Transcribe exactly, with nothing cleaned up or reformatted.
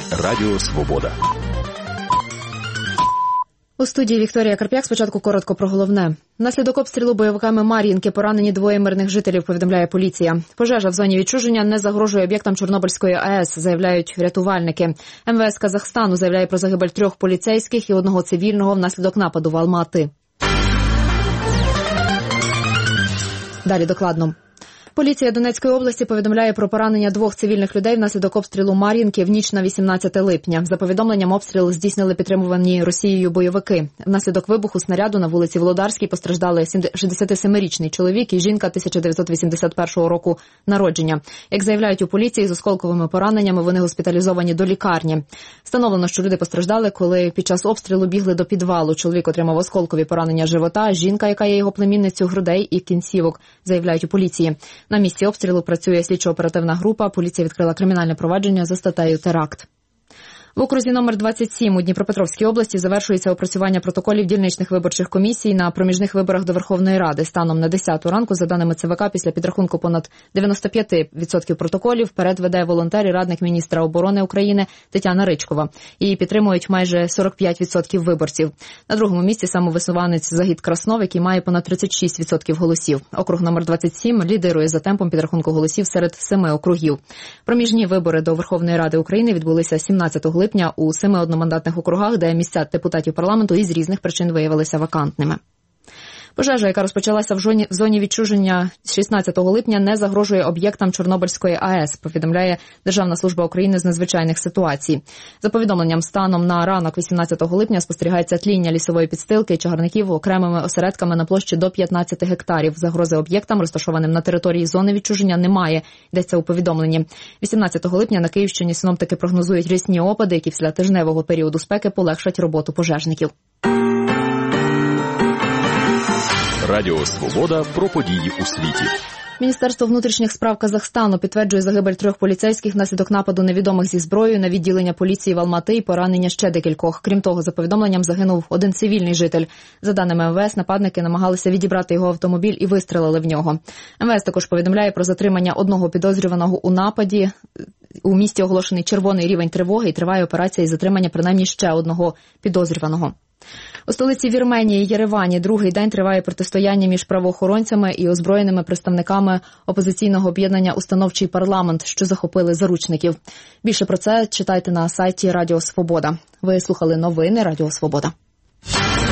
Радіо Свобода. У студії Вікторія Карп'як. Спочатку коротко про головне. Внаслідок обстрілу бойовиками Мар'їнки поранені двоє мирних жителів, повідомляє поліція. Пожежа в зоні відчуження не загрожує об'єктам Чорнобильської АЕС, заявляють рятувальники. ем ве ес Казахстану заявляє про загибель трьох поліцейських і одного цивільного внаслідок нападу в Алма-Ати. Далі докладно. Поліція Донецької області повідомляє про поранення двох цивільних людей внаслідок обстрілу Мар'їнки в ніч на вісімнадцяте липня. За повідомленням, обстріл здійснили підтримувані Росією бойовики. Внаслідок вибуху снаряду на вулиці Володарській постраждали шістдесятисемирічний чоловік і жінка тисяча дев'ятсот вісімдесят першого року народження. Як заявляють у поліції, з осколковими пораненнями вони госпіталізовані до лікарні. Встановлено, що люди постраждали, коли під час обстрілу бігли до підвалу. Чоловік отримав осколкові поранення живота, жінка, яка є його племінницею, грудей і кінцівок, заявляють у поліції. На місці обстрілу працює слідчо-оперативна група. Поліція відкрила кримінальне провадження за статтею «Теракт». В окрузі номер двадцять сім у Дніпропетровській області завершується опрацювання протоколів дільничних виборчих комісій на проміжних виборах до Верховної Ради. Станом на десяту ранку, за даними це ве ка, після підрахунку понад дев'яносто п'ять відсотків протоколів, вперед веде волонтер і радник міністра оборони України Тетяна Ричкова. Її підтримують майже сорок п'ять відсотків виборців. На другому місці самовисуванець Загід Краснов, який має понад тридцять шість відсотків голосів. Округ номер двадцять сім лідирує за темпом підрахунку голосів серед семи округів. Проміжні вибори до Верховної Ради України відбулися сімнадцятого липня у семи одномандатних округах, де місця депутатів парламенту із різних причин виявилися вакантними. Пожежа, яка розпочалася в зоні, в зоні відчуження шістнадцятого липня, не загрожує об'єктам Чорнобильської АЕС, повідомляє Державна служба України з надзвичайних ситуацій. За повідомленням, станом на ранок вісімнадцятого липня спостерігається тління лісової підстилки і чагарників окремими осередками на площі до п'ятнадцяти гектарів. Загрози об'єктам, розташованим на території зони відчуження, немає, йдеться у повідомленні. вісімнадцятого липня на Київщині синоптики прогнозують рясні опади, які після тижневого періоду спеки полегшать роботу пожежників. Радіо Свобода про події у світі. Міністерство внутрішніх справ Казахстану підтверджує загибель трьох поліцейських внаслідок нападу невідомих зі зброєю на відділення поліції в Алма-Ати і поранення ще декількох. Крім того, за повідомленням, загинув один цивільний житель. За даними ем ве ес, нападники намагалися відібрати його автомобіль і вистрелили в нього. ем ве ес також повідомляє про затримання одного підозрюваного у нападі. У місті оголошений червоний рівень тривоги і триває операція із затримання принаймні ще одного підозрюваного. У столиці Вірменії Єревані другий день триває протистояння між правоохоронцями і озброєними представниками опозиційного об'єднання «Установчий парламент», що захопили заручників. Більше про це читайте на сайті Радіо Свобода. Ви слухали новини Радіо Свобода.